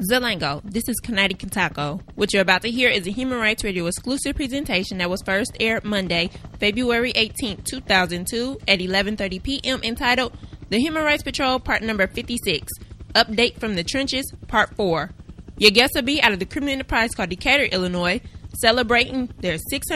Zalango, this is Kanadi Kintako. What you're about to hear is a Human Rights Radio exclusive presentation that was first aired Monday, February 18, 2002 at 11:30 p.m. entitled The Human Rights Patrol Part Number 56, Update from the Trenches, Part 4. Your guests will be out of the criminal enterprise called Decatur, Illinois, celebrating their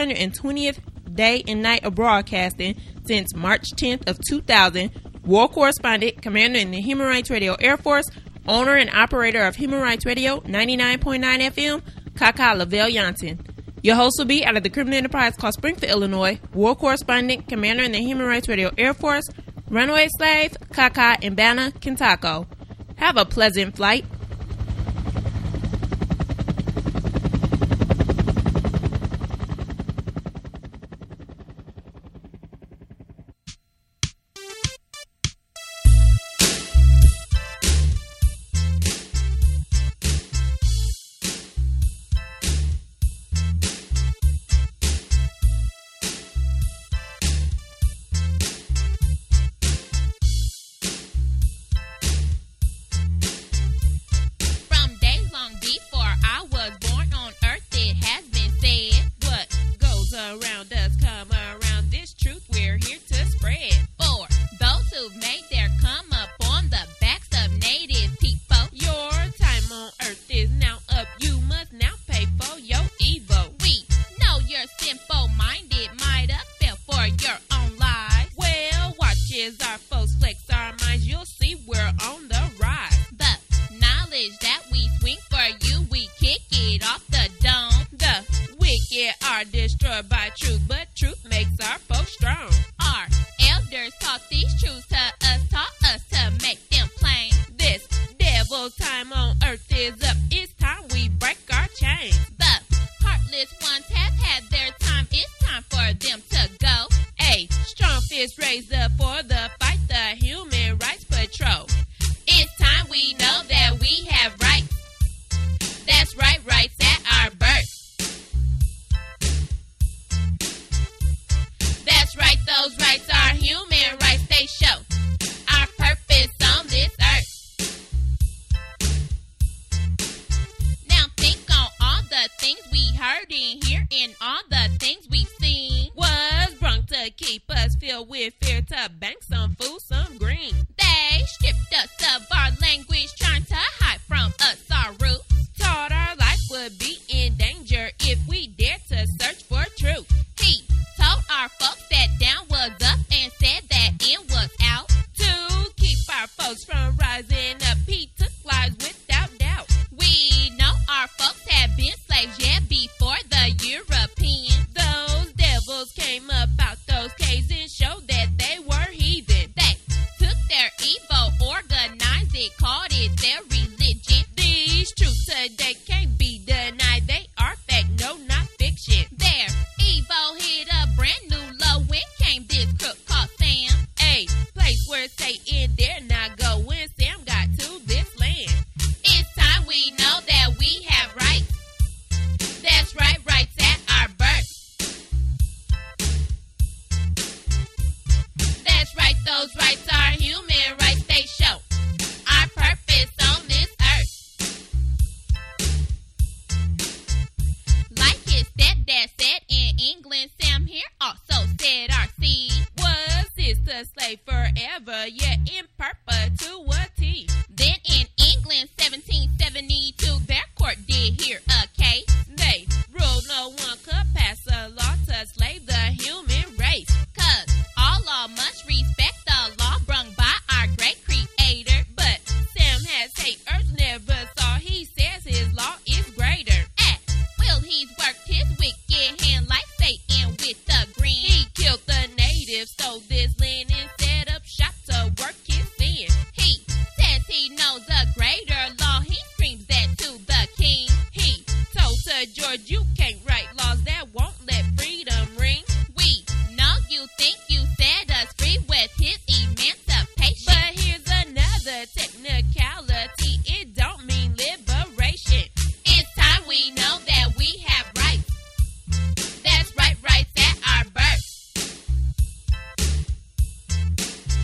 620th day and night of broadcasting since March 10th of 2000. War correspondent, commander in the Human Rights Radio Air Force, owner and operator of Human Rights Radio 99.9 FM, Kaka Lavelle Janssen. Your host will be out of the criminal enterprise called Springfield, Illinois, war correspondent, commander in the Human Rights Radio Air Force, runaway slave, Kaka Mbana Kintako. Have a pleasant flight.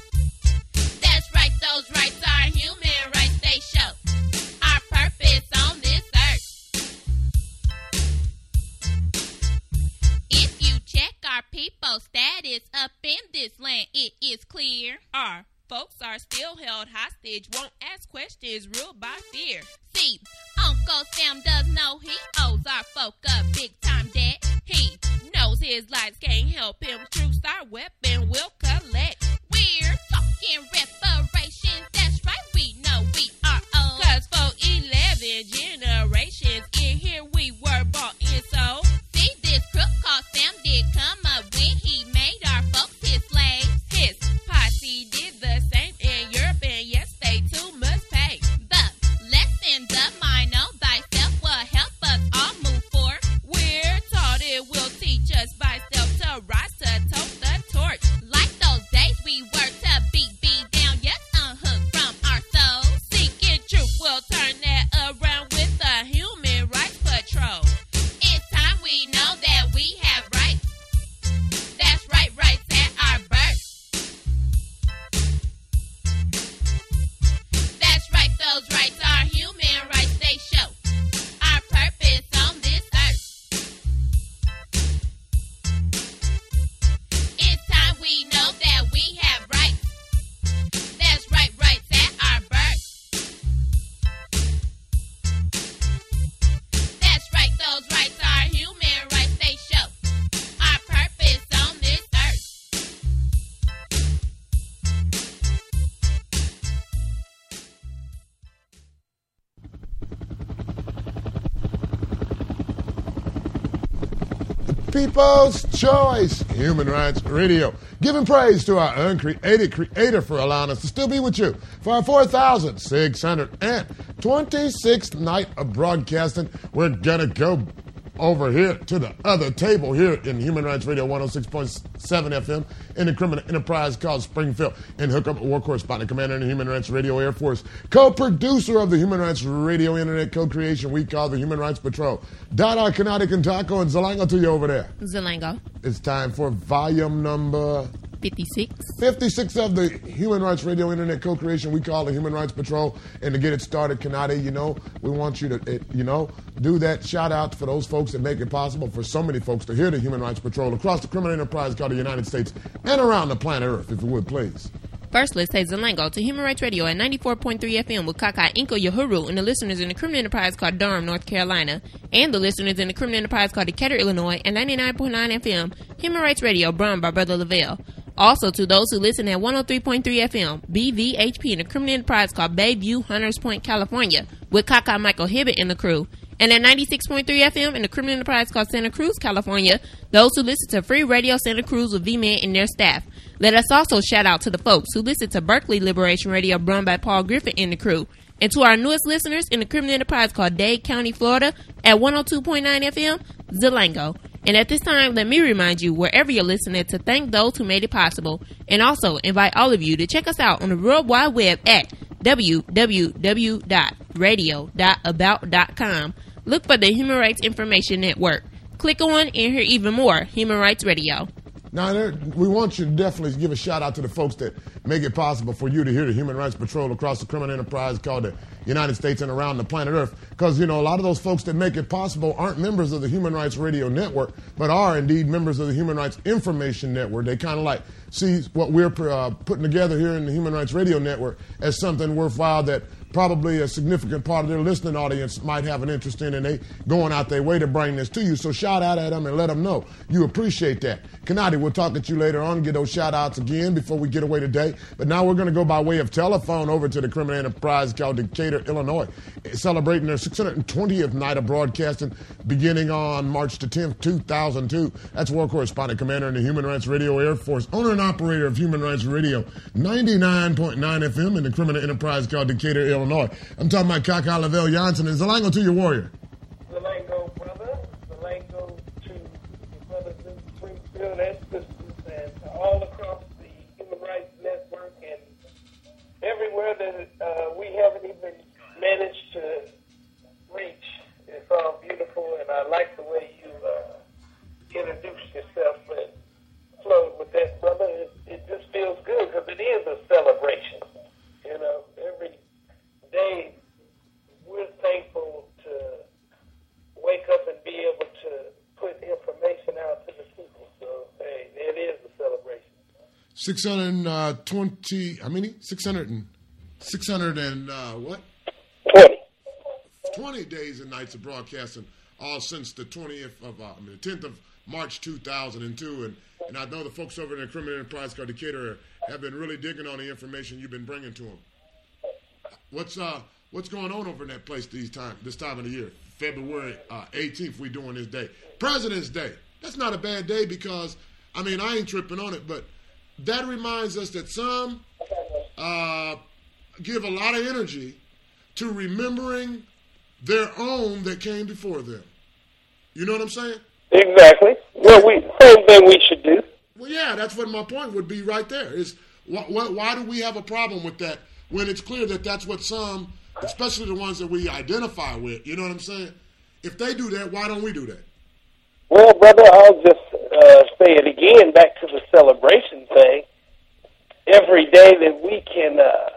Those rights are human rights, they show. Our purpose on no status up in this land, it is clear. Our folks are still held hostage, won't ask questions, ruled by fear. See, Uncle Sam does know he owes our folk a big-time debt. He knows his lives can't help him. Troops, our weapon will collect. We're talking reparations, that's right, we know we are owed. 'Cause for 11 generations in here we were bought and sold. See, this crook called Sam did come up when he made our folks his slaves. His posse did the same in Europe, and yes, they too must pay. The lessons of mine, know thyself, will help us all move forward. We're taught it will teach us by stealth to rise to tote the torch. Like those days we were to beat down, yes, unhooked from our souls. Seeking truth will turn that around with the Human Rights Patrol. It's time we know that we have rights. That's right, rights at our birth. That's right, those rights are human rights, they show our purpose on this earth. It's time we know that we have rights. That's right, rights at our birth. That's right, those rights are human rights, they show our purpose on this earth. People's Choice, Human Rights Radio. Giving praise to our uncreated creator for allowing us to still be with you for our 4,626th night of broadcasting. We're going to go over here to the other table here in Human Rights Radio 106.7 FM in the criminal enterprise called Springfield, and hook up a war correspondent, commander in the Human Rights Radio Air Force, co-producer of the Human Rights Radio Internet co-creation we call the Human Rights Patrol. Dada, Kanati, Kantako, and Zalango to you over there. Zalango. It's time for volume number 56 of the Human Rights Radio Internet co-creation we call the Human Rights Patrol. And to get it started, Kanati, we want you to, do that shout out for those folks that make it possible for so many folks to hear the Human Rights Patrol across the criminal enterprise called the United States and around the planet Earth, if you would, please. First, let's say Zalango to Human Rights Radio at 94.3 FM with Kaka Inko Yahuru and the listeners in the criminal enterprise called Durham, North Carolina, and the listeners in the criminal enterprise called Decatur, Illinois, at 99.9 FM, Human Rights Radio, brought by Brother Lavelle. Also to those who listen at 103.3 FM, BVHP in the criminal enterprise called Bayview, Hunters Point, California, with Kaka Michael Hibbett and the crew. And at 96.3 FM in the criminal enterprise called Santa Cruz, California, those who listen to Free Radio Santa Cruz with V-Man and their staff. Let us also shout out to the folks who listen to Berkeley Liberation Radio run by Paul Griffin and the crew. And to our newest listeners in the criminal enterprise called Dade County, Florida, at 102.9 FM, Zalango. And at this time, let me remind you, wherever you're listening, to thank those who made it possible. And also invite all of you to check us out on the World Wide Web at www.radio.about.com. Look for the Human Rights Information Network. Click on and hear even more Human Rights Radio. Now, we want you to definitely give a shout out to the folks that make it possible for you to hear the Human Rights Patrol across the criminal enterprise called the United States and around the planet Earth. Because, a lot of those folks that make it possible aren't members of the Human Rights Radio Network, but are indeed members of the Human Rights Information Network. They kind of see what we're putting together here in the Human Rights Radio Network as something worthwhile that probably a significant part of their listening audience might have an interest in, and they going out their way to bring this to you. So shout out at them and let them know you appreciate that. Kanati, we'll talk at you later on and get those shout outs again before we get away today. But now we're going to go by way of telephone over to the criminal enterprise called Decatur, Illinois, celebrating their 620th night of broadcasting beginning on March the 10th, 2002. That's war correspondent, commander in the Human Rights Radio Air Force, owner and operator of Human Rights Radio, 99.9 FM in the criminal enterprise called Decatur, Illinois. I'm talking about Kaka Lavelle Johnson and Zalango to your warrior. Zalango, brother. Zalango to your brothers in Springfield and sisters and all across the Human Rights Network and everywhere that we haven't even managed to reach. It's all beautiful, and I like the way you introduced yourself and flowed with that, brother. It just feels good because it is a celebration. Every day we're thankful to 620, how many? 600 and what? 20. 20 days and nights of broadcasting, all since the 10th of March 2002. And I know the folks over in the Criminal Enterprise called Decatur have been really digging on the information you've been bringing to them. What's going on over in that place this time of the year? February 18th, we doing this day. President's Day. That's not a bad day because, I ain't tripping on it, but that reminds us that some give a lot of energy to remembering their own that came before them. You know what I'm saying? Exactly. Well, same thing we should do. Well, yeah, that's what my point would be right there. Is why do we have a problem with that when it's clear that that's what some, especially the ones that we identify with, you know what I'm saying? If they do that, why don't we do that? Well, brother, I'll just say it again, back to the celebration thing. Every day that we can,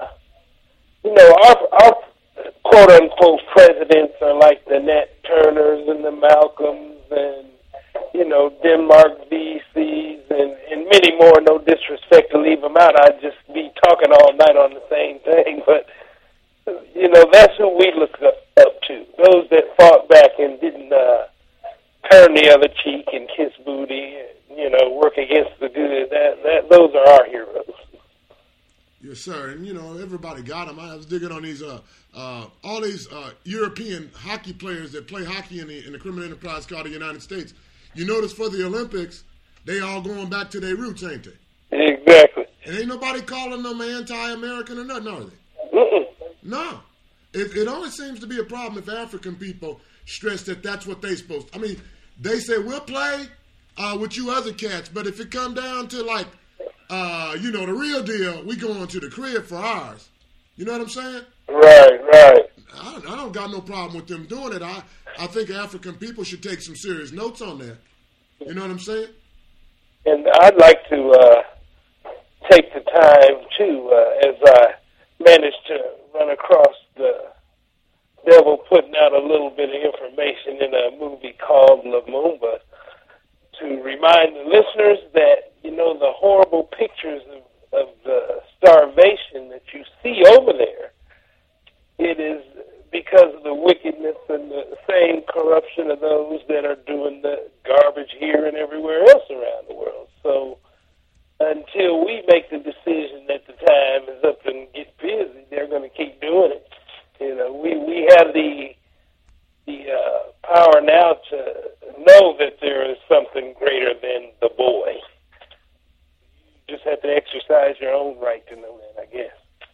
our quote-unquote presidents are like the Nat Turners and the Malcolms and, Denmark VCs and many more. No disrespect to leave them out. I'd just be talking all night on the same thing. But, that's who we look up to. Those that fought back and didn't turn the other cheek and kiss booty and, work against the good. Those are our heroes. Yes, sir. And, everybody got them. I was digging on these, all these European hockey players that play hockey in the criminal enterprise called the United States. You notice for the Olympics, they all going back to their roots, ain't they? Exactly. And ain't nobody calling them anti-American or nothing, are they? Mm-mm. No. It always seems to be a problem if African people stress that that's what they supposed to. They say, we'll play with you other cats, but if it come down to, the real deal, we going to the crib for ours. You know what I'm saying? Right. I don't got no problem with them doing it. I think African people should take some serious notes on that. You know what I'm saying? And I'd like to take the time, too, as I managed to run across the devil putting out a little bit of information in a movie called Lumumba, to remind the listeners that, the horrible pictures of the starvation that you see over there, it is because of the wickedness and the same corruption of those that are doing the garbage here and everywhere else around the world. So until we make the decision that the time is up and get busy, they're going to keep doing it. We have the power now to know that there is something greater than the boy. You just have to exercise your own right to know that, I guess.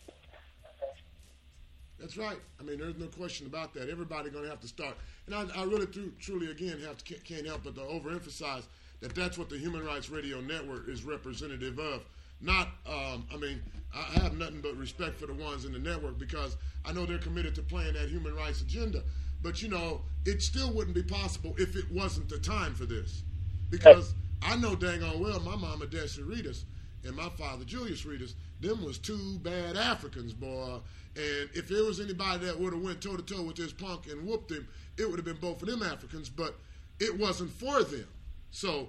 That's right. There's no question about that. Everybody's going to have to start. And I really, truly, again, can't help but to overemphasize that that's what the Human Rights Radio Network is representative of. Not, I have nothing but respect for the ones in the network because I know they're committed to playing that human rights agenda. But, it still wouldn't be possible if it wasn't the time for this. Because I know dang on well my mama, Desi Reedus, and my father, Julius Reedus, them was two bad Africans, boy. And if there was anybody that would have went toe-to-toe with this punk and whooped him, it would have been both of them Africans, but it wasn't for them. So,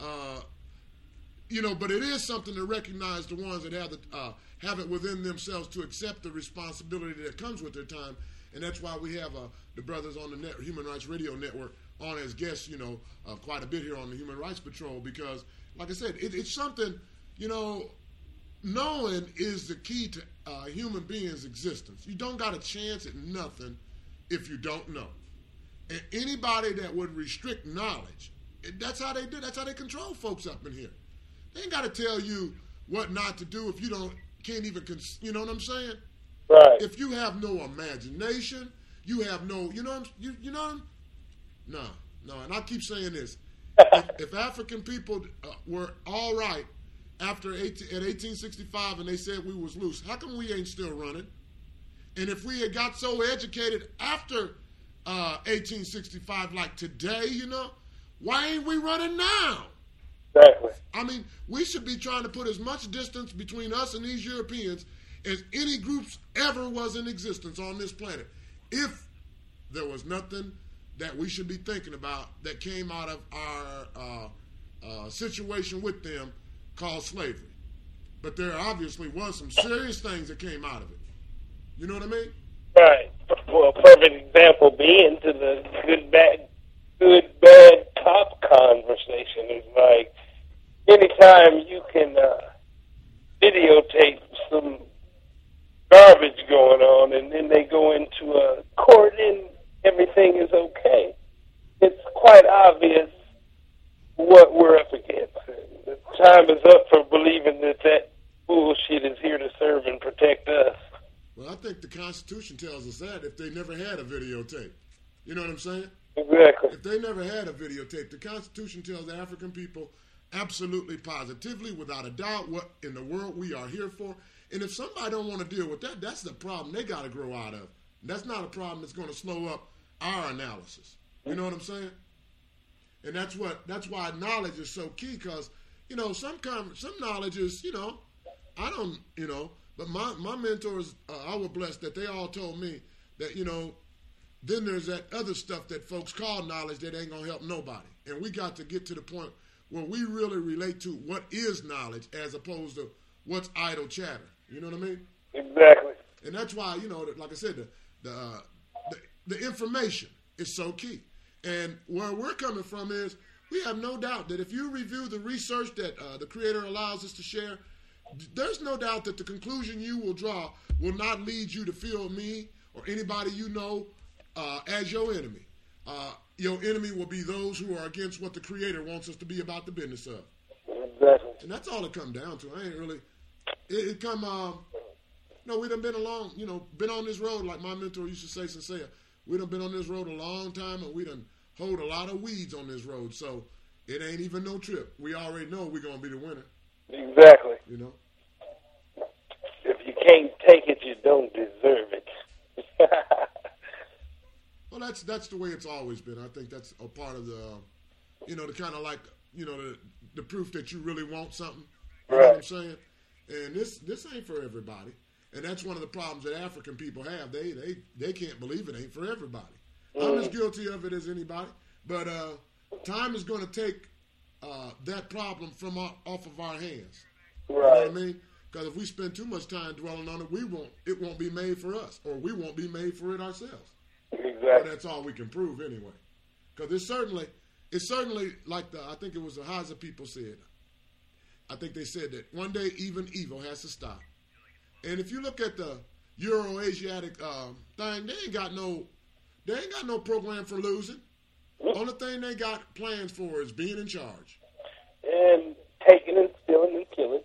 but it is something to recognize the ones that have it within themselves to accept the responsibility that comes with their time. And that's why we have the brothers on the Human Rights Radio Network on as guests, quite a bit here on the Human Rights Patrol because, like I said, it's something, knowing is the key to human beings' existence. You don't got a chance at nothing if you don't know. And anybody that would restrict knowledge, that's how they do. That's how they control folks up in here. They ain't got to tell you what not to do if you can't even, you know what I'm saying? Right. If you have no imagination, you have no, No. And I keep saying this. if African people were all right at 1865 and they said we was loose, how come we ain't still running? And if we had got so educated after 1865 like today, why ain't we running now? Exactly. We should be trying to put as much distance between us and these Europeans as any groups ever was in existence on this planet. If there was nothing that we should be thinking about that came out of our situation with them called slavery. but there obviously was some serious things that came out of it. You know what I mean? Right. Well, a perfect example being to the good, bad cop conversation is like anytime you can videotape some garbage going on and then they go into a court and everything is okay, it's quite obvious what we're up against. The time is up for believing that bullshit is here to serve and protect us. Well, I think the Constitution tells us that if they never had a videotape. You know what I'm saying? Exactly. If they never had a videotape, the Constitution tells the African people absolutely, positively, without a doubt, what in the world we are here for. And if somebody don't want to deal with that, that's the problem they got to grow out of. That's not a problem that's going to slow up our analysis. You know what I'm saying? And that's why knowledge is so key, because, you know, some knowledge is, you know, I don't, you know, but my mentors, I was blessed that they all told me that, you know, then there's that other stuff that folks call knowledge that ain't going to help nobody. And we got to get to the point where we really relate to what is knowledge as opposed to what's idle chatter. You know what I mean? Exactly. And that's why, you know, like I said, the information is so key. And where we're coming from is we have no doubt that if you review the research that the Creator allows us to share, there's no doubt that the conclusion you will draw will not lead you to feel me or anybody you know as your enemy. Your enemy will be those who are against what the Creator wants us to be about the business of. Exactly. And that's all it come down to. I ain't really, it come, no, we done been along, you know, been on this road, like my mentor used to say, sincere. We done been on this road a long time, and we done hold a lot of weeds on this road, so it ain't even no trip. We already know we're going to be the winner. Exactly. You know? If you can't take it, you don't deserve it. Well, that's the way it's always been. I think that's a part of the, you know, the kind of like, you know, the proof that you really want something. You know what I'm saying? And this ain't for everybody. And that's one of the problems that African people have. They can't believe it ain't for everybody. I'm as guilty of it as anybody. But time is going to take that problem from off of our hands. Right. You know what I mean? Because if we spend too much time dwelling on it, it won't be made for us, or we won't be made for it ourselves. Exactly. But that's all we can prove anyway. Because it's certainly like I think it was the Haza people said. I think they said that one day even evil has to stop. And if you look at the Euro-Asiatic thing, they ain't got no program for losing. Only thing they got plans for is being in charge. And taking and stealing and killing.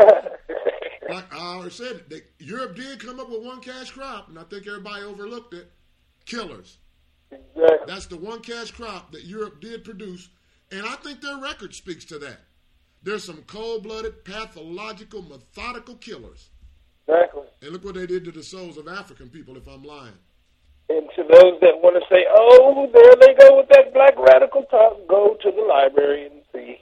Like I already said, Europe did come up with one cash crop, and I think everybody overlooked it. Killers. Exactly. That's the one cash crop that Europe did produce, and I think their record speaks to that. There's some cold-blooded, pathological, methodical killers. Exactly. And look what they did to the souls of African people, if I'm lying. And to those that want to say, oh, there they go with that black radical talk, go to the library and see.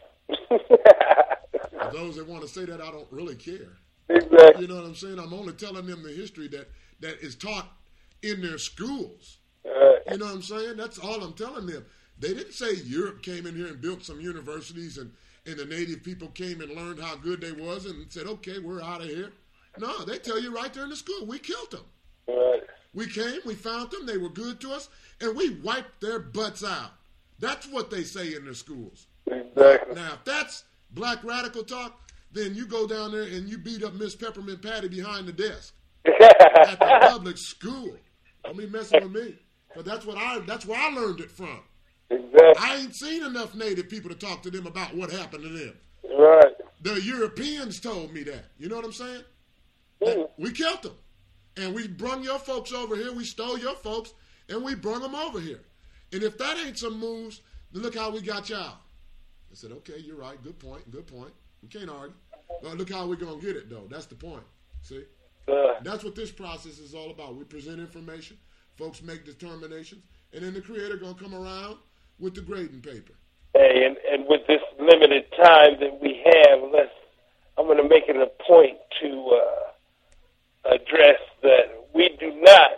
For those that want to say that, I don't really care. Exactly. You know what I'm saying? I'm only telling them the history that is taught in their schools. You know what I'm saying? That's all I'm telling them. They didn't say Europe came in here and built some universities and the native people came and learned how good they was and said, okay, we're out of here. No, they tell you right there in the school, we killed them. Right. We came, we found them, they were good to us, and we wiped their butts out. That's what they say in their schools. Exactly. Now, if that's black radical talk, then you go down there and you beat up Miss Peppermint Patty behind the desk at the public school. Don't be messing with me. But that's where I learned it from. Exactly. I ain't seen enough native people to talk to them about what happened to them. Right. The Europeans told me that. You know what I'm saying? We killed them. And we brung your folks over here. We stole your folks, and we brung them over here. And if that ain't some moves, then look how we got y'all. I said, okay, you're right. Good point. We can't argue. But look how we're going to get it, though. That's the point. See? That's what this process is all about. We present information. Folks make determinations. And then the Creator going to come around with the grading paper. Hey, and with this limited time that we have, I'm going to make it a point to address that we do not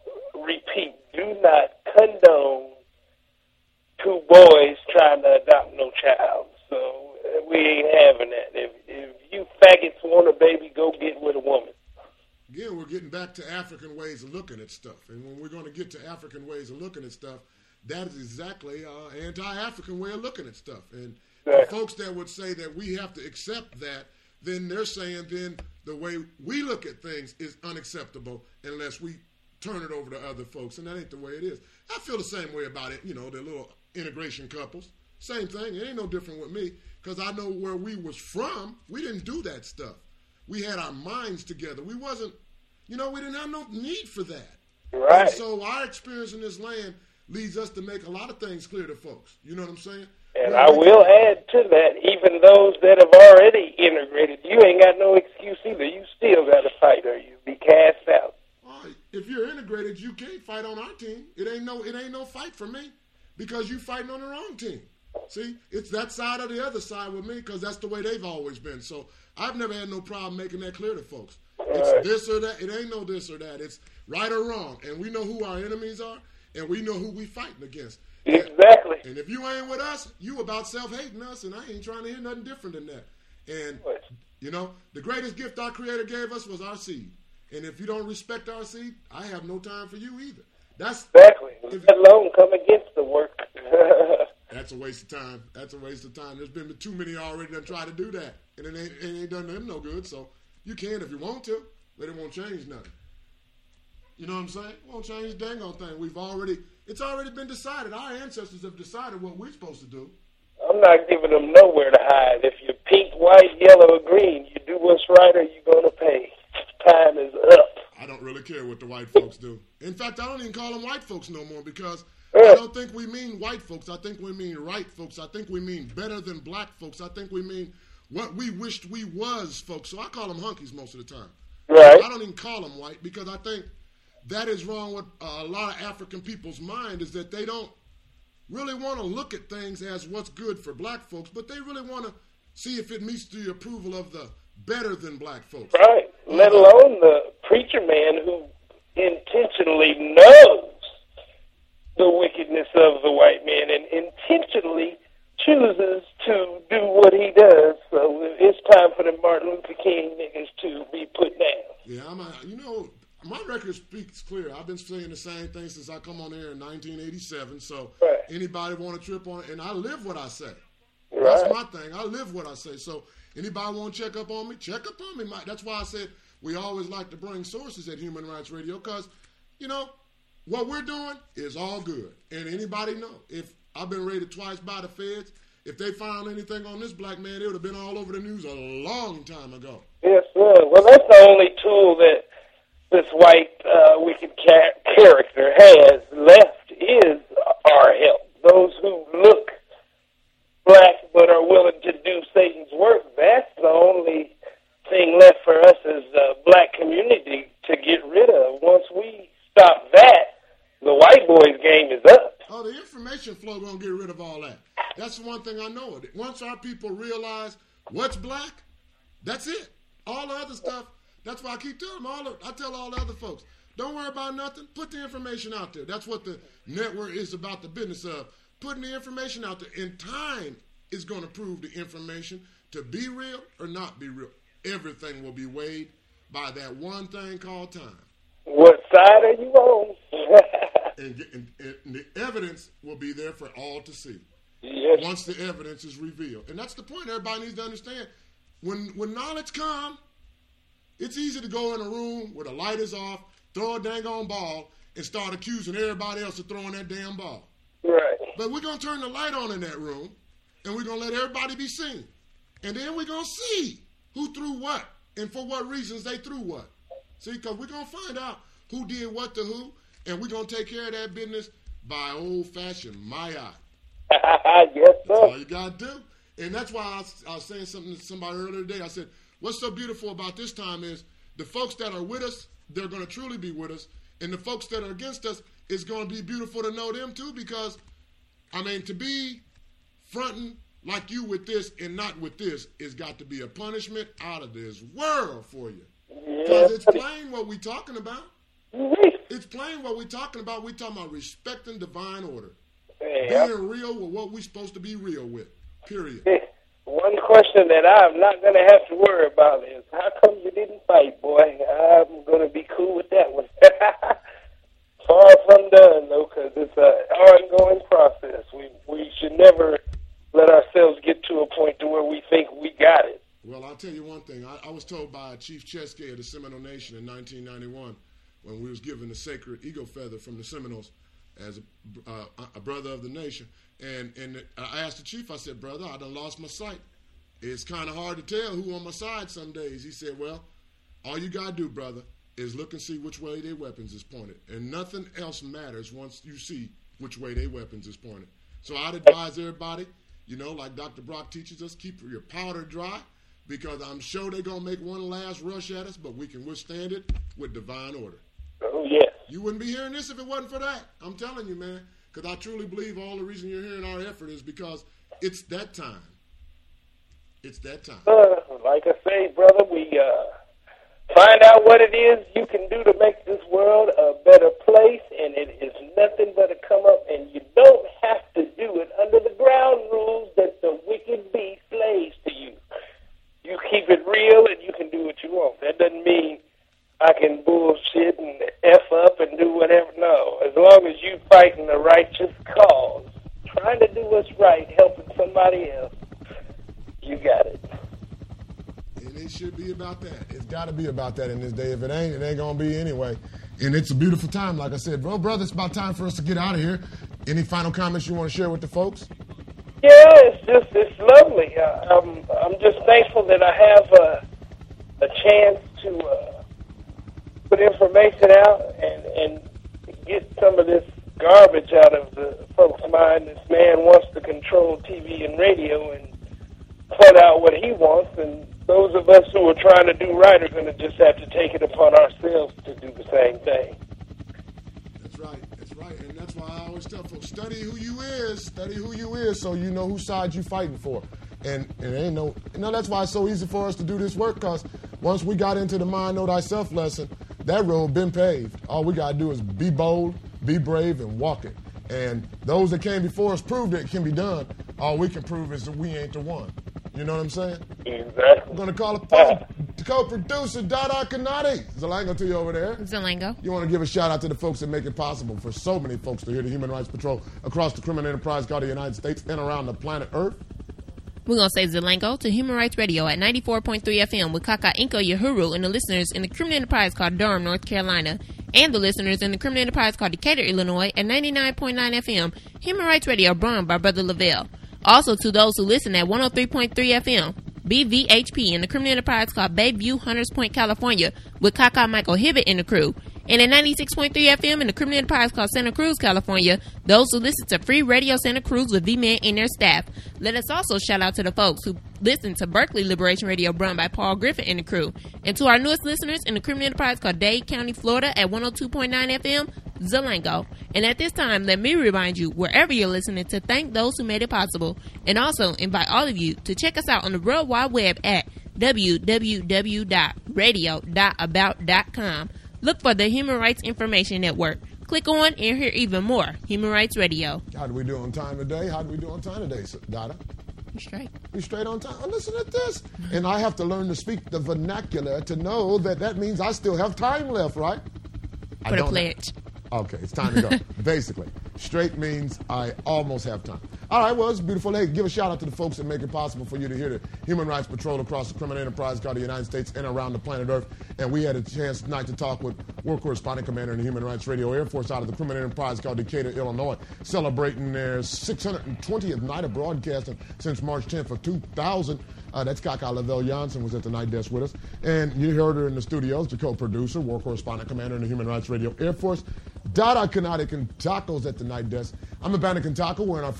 condone two boys trying to adopt no child. So we ain't having that. If you faggots want a baby, go get with a woman. Again, we're getting back to African ways of looking at stuff. And when we're going to get to African ways of looking at stuff, that is exactly an anti-African way of looking at stuff. And the folks that would say that we have to accept that, then they're saying then the way we look at things is unacceptable unless we turn it over to other folks. And that ain't the way it is. I feel the same way about it, the little integration couples. Same thing. It ain't no different with me because I know where we was from. We didn't do that stuff. We had our minds together. We wasn't, we didn't have no need for that. Right. And so our experience in this land leads us to make a lot of things clear to folks. You know what I'm saying? And I will add to that, even those that have already integrated, you ain't got no excuse either. You still got to fight or you be cast out. All right. If you're integrated, you can't fight on our team. It ain't no fight for me because you fighting on the wrong team. See, it's that side or the other side with me because that's the way they've always been. So I've never had no problem making that clear to folks. It's this or that. It ain't no this or that. It's right or wrong. And we know who our enemies are, and we know who we fighting against. Exactly. And if you ain't with us, you about self-hating us, and I ain't trying to hear nothing different than that. And, the greatest gift our Creator gave us was our seed. And if you don't respect our seed, I have no time for you either. That's exactly. Let alone come against the work. That's a waste of time. That's a waste of time. There's been too many already that try to do that, and it ain't done them no good. So you can if you want to, but it won't change nothing. You know what I'm saying? It won't change a dang on thing. It's already been decided. Our ancestors have decided what we're supposed to do. I'm not giving them nowhere to hide. If you're pink, white, yellow, or green, you do what's right or you're going to pay. Time is up. I don't really care what the white folks do. In fact, I don't even call them white folks no more because I don't think we mean white folks. I think we mean right folks. I think we mean better than black folks. I think we mean what we wished we was folks. So I call them hunkies most of the time. Right. I don't even call them white because I think that is wrong with a lot of African people's mind is that they don't really want to look at things as what's good for black folks, but they really want to see if it meets the approval of the better than black folks. Right. Let alone the preacher man who intentionally knows the wickedness of the white man and intentionally chooses to do what he does. So it's time for the Martin Luther King niggas to be put down. Yeah, my record speaks clear. I've been saying the same thing since I come on air in 1987. So anybody want to trip on it, and I live what I say. Right. That's my thing. I live what I say. So anybody want to check up on me? Check up on me. That's why I said we always like to bring sources at Human Rights Radio because, what we're doing is all good. And anybody know, if I've been raided twice by the feds, if they found anything on this black man, it would have been all over the news a long time ago. Yes, sir. Well, that's the only tool that this white wicked character has left is our help. Those who look black but are willing to do Satan's work, that's the only thing left for us as a black community to get rid of. Once we stop that, the white boys' game is up. Oh, the information flow going to get rid of all that. That's the one thing I know. Once our people realize what's black, that's it. All the other stuff, that's why I keep telling them. I tell all the other folks, don't worry about nothing. Put the information out there. That's what the network is about, the business of putting the information out there. And time is going to prove the information to be real or not be real. Everything will be weighed by that one thing called time. What side are you on? and the evidence will be there for all to see. Yes. Once the evidence is revealed. And that's the point everybody needs to understand. When knowledge comes, it's easy to go in a room where the light is off, throw a dang on ball, and start accusing everybody else of throwing that damn ball. Right. But we're going to turn the light on in that room, and we're going to let everybody be seen. And then we're going to see who threw what and for what reasons they threw what. See, because we're going to find out who did what to who, and we're going to take care of that business by old-fashioned Mayat. Yes, sir. That's all you got to do. And that's why I was saying something to somebody earlier today. I said, what's so beautiful about this time is the folks that are with us, they're going to truly be with us. And the folks that are against us, it's going to be beautiful to know them too because, to be fronting like you with this and not with this has got to be a punishment out of this world for you. Because it's plain what we're talking about. It's plain what we're talking about. We're talking about respecting divine order. Being real with what we're supposed to be real with. Period. One question that I'm not going to have to worry about is, how come you didn't fight, boy? I'm going to be cool with that one. Far from done, though, because it's an ongoing process. We should never let ourselves get to a point to where we think we got it. Well, I'll tell you one thing. I was told by Chief Chesky of the Seminole Nation in 1991 when we was given the sacred eagle feather from the Seminoles as a brother of the nation. And I asked the chief, I said, brother, I done lost my sight. It's kind of hard to tell who on my side some days. He said, well, all you got to do, brother, is look and see which way their weapons is pointed. And nothing else matters once you see which way their weapons is pointed. So I'd advise everybody, like Dr. Brock teaches us, keep your powder dry, because I'm sure they're going to make one last rush at us, but we can withstand it with divine order. Oh, yes. You wouldn't be hearing this if it wasn't for that. I'm telling you, man, because I truly believe all the reason you're hearing our effort is because it's that time. It's that time. Like I say, brother, we find out what it is you can do to make this world a better place, and it is nothing but to come up, and you don't have to do it under the ground rules that the wicked beast lays to you. You keep it real, and you can do what you want. That doesn't mean I can bullshit and F up and do whatever. No, as long as you fighting the righteous cause, trying to do what's right, helping somebody else, you got it. And it should be about that. It's got to be about that in this day. If it ain't going to be anyway. And it's a beautiful time, like I said. Well, brother, it's about time for us to get out of here. Any final comments you want to share with the folks? Yeah, it's lovely. I'm just thankful that I have a chance to put information out and get some of this garbage out of the folks' mind. This man wants to control TV and radio and put out what he wants, and those of us who are trying to do right are going to just have to take it upon ourselves to do the same thing. That's right, and that's why I always tell folks, study who you is, so you know whose side you fighting for. And ain't no, that's why it's so easy for us to do this work, because once we got into the Mind Know Thyself lesson, that road been paved. All we got to do is be bold, be brave, and walk it. And those that came before us proved that it can be done. All we can prove is that we ain't the one. You know what I'm saying? Exactly. I'm going to call up co-producer Dada Kanati. Zelango to you over there. Zelango. You want to give a shout out to the folks that make it possible for so many folks to hear the Human Rights Patrol across the criminal enterprise called the United States and around the planet Earth. We're going to say Zelango to Human Rights Radio at 94.3 FM with Kaka Inko Yahuru and the listeners in the criminal enterprise called Durham, North Carolina, and the listeners in the criminal enterprise called Decatur, Illinois at 99.9 FM. Human Rights Radio brought by Brother Lavelle. Also to those who listen at 103.3 FM, BVHP in the criminal enterprise called Bayview, Hunters Point, California with Kaka Michael Hibbett and the crew. And at 96.3 FM in the criminal enterprise called Santa Cruz, California, those who listen to Free Radio Santa Cruz with V-Man and their staff. Let us also shout out to the folks who listen to Berkeley Liberation Radio run by Paul Griffin and the crew. And to our newest listeners in the criminal enterprise called Dade County, Florida at 102.9 FM, Zelango. And at this time, let me remind you, wherever you're listening, to thank those who made it possible. And also invite all of you to check us out on the World Wide Web at www.radio.about.com. Look for the Human Rights Information Network. Click on and hear even more Human Rights Radio. How do we do on time today? Dada? You straight. We straight on time. Oh, listen to this. And I have to learn to speak the vernacular to know that means I still have time left, right? Put a pledge. Okay, it's time to go. Basically, straight means I almost have time. All right, well, it's beautiful. Hey, give a shout out to the folks that make it possible for you to hear the Human Rights Patrol across the criminal enterprise called the United States and around the planet Earth. And we had a chance tonight to talk with War Correspondent Commander in the Human Rights Radio Air Force out of the criminal enterprise called Decatur, Illinois, celebrating their 620th night of broadcasting since March 10th of 2000. That's Kaka Lavelle Johnson was at the night desk with us. And you heard her in the studios, the co-producer, War Correspondent Commander in the Human Rights Radio Air Force. Dada Kanati Kentakos at the night desk. I'm a Banner Kentako. We're in our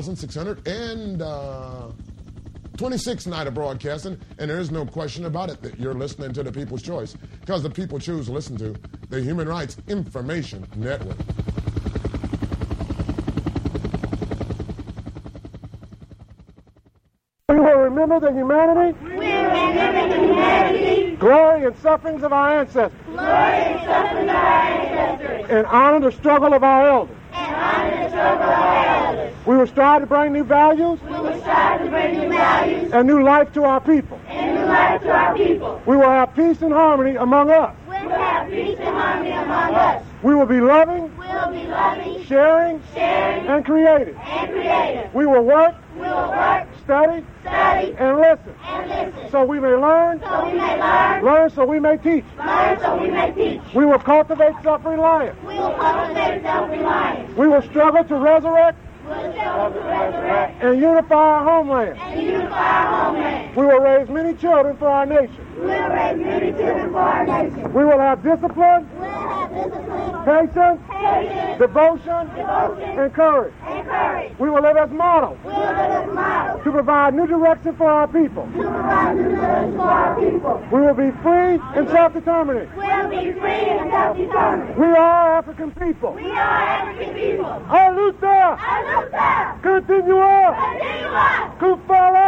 4,626th night of broadcasting, and there is no question about it that you're listening to the People's Choice, because the people choose to listen to the Human Rights Information Network. We will remember the humanity. We will remember the humanity. Glory and sufferings of our ancestors. Glory and sufferings of our ancestors. And honor the struggle of our elders. And honor the struggle of our elders. We We will strive to bring new values. We will strive to bring new values And new life to our people. and new life to our people. We will have peace and harmony among us. We will have peace and harmony among us. We will be loving, We will be loving, sharing, sharing, and creative. and creative. We will work, We will work, study, study, and listen, and listen. so we may learn, So we may learn, learn so we may teach. learn so we may teach. We will cultivate self-reliance. We will cultivate self-reliance. We will struggle to resurrect We will struggle to resurrect and unify our homeland. and unify our homeland. We will raise many children for our nation. We will raise many children for our nation. We will have discipline, We will have discipline, patience, patience, devotion, devotion, and courage. and courage. We will live as models We will live as models to provide new direction for our people. to provide new direction for our people. We will be free and self-determined. We will be free and self-determined. We are African people. We are African people. Aluta! Aluta! Continua! Continua! Kufala!